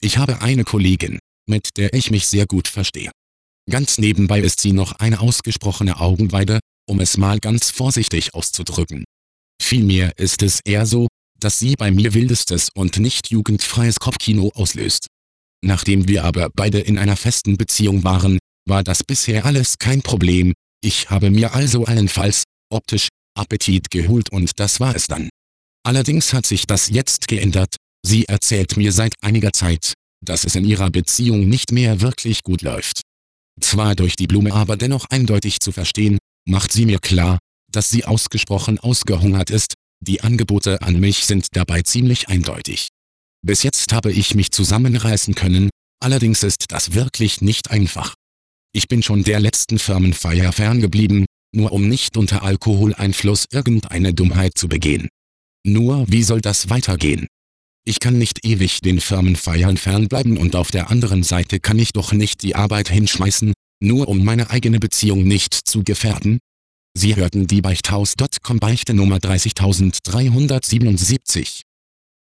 Ich habe eine Kollegin, mit der ich mich sehr gut verstehe. Ganz nebenbei ist sie noch eine ausgesprochene Augenweide, um es mal ganz vorsichtig auszudrücken. Vielmehr ist es eher so, dass sie bei mir wildestes und nicht jugendfreies Kopfkino auslöst. Nachdem wir aber beide in einer festen Beziehung waren, war das bisher alles kein Problem, ich habe mir also allenfalls, optisch, Appetit geholt und das war es dann. Allerdings hat sich das jetzt geändert, sie erzählt mir seit einiger Zeit, dass es in ihrer Beziehung nicht mehr wirklich gut läuft. Zwar durch die Blume, aber dennoch eindeutig zu verstehen, macht sie mir klar, dass sie ausgesprochen ausgehungert ist, die Angebote an mich sind dabei ziemlich eindeutig. Bis jetzt habe ich mich zusammenreißen können, allerdings ist das wirklich nicht einfach. Ich bin schon der letzten Firmenfeier ferngeblieben, nur um nicht unter Alkoholeinfluss irgendeine Dummheit zu begehen. Nur wie soll das weitergehen? Ich kann nicht ewig den Firmenfeiern fernbleiben und auf der anderen Seite kann ich doch nicht die Arbeit hinschmeißen, nur um meine eigene Beziehung nicht zu gefährden. Sie hörten die Beichthaus.com Beichte Nummer 30377.